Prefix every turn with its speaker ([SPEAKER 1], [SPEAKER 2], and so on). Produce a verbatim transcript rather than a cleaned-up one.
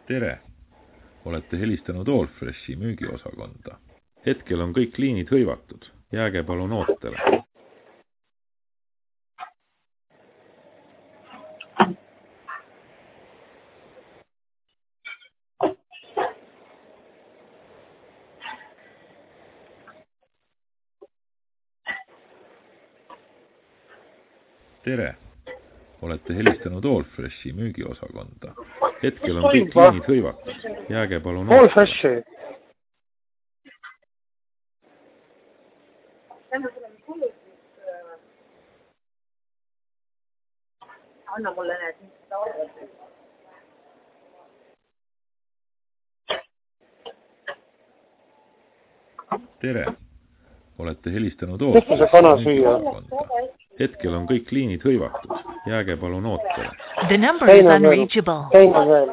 [SPEAKER 1] Tere! Olete helistanud Allfreshi müügiosakonda. Hetkel on kõik liinid hõivatud. Jääge palun ootele. Tere! Olete helistanud Allfreshi müügiosakonda. Hetkel on kõik liinid hõivatud. Jääge palun ootele.
[SPEAKER 2] Allfreshi.
[SPEAKER 3] Anna mulle need, mis seda arvab.
[SPEAKER 1] Tere! Olete helistanud
[SPEAKER 2] Tehke see kana süüa.
[SPEAKER 1] Hetkel on kõik liinid hõivatud. Jääge palun ootele.
[SPEAKER 4] The number is unreachable.
[SPEAKER 2] Teine veel.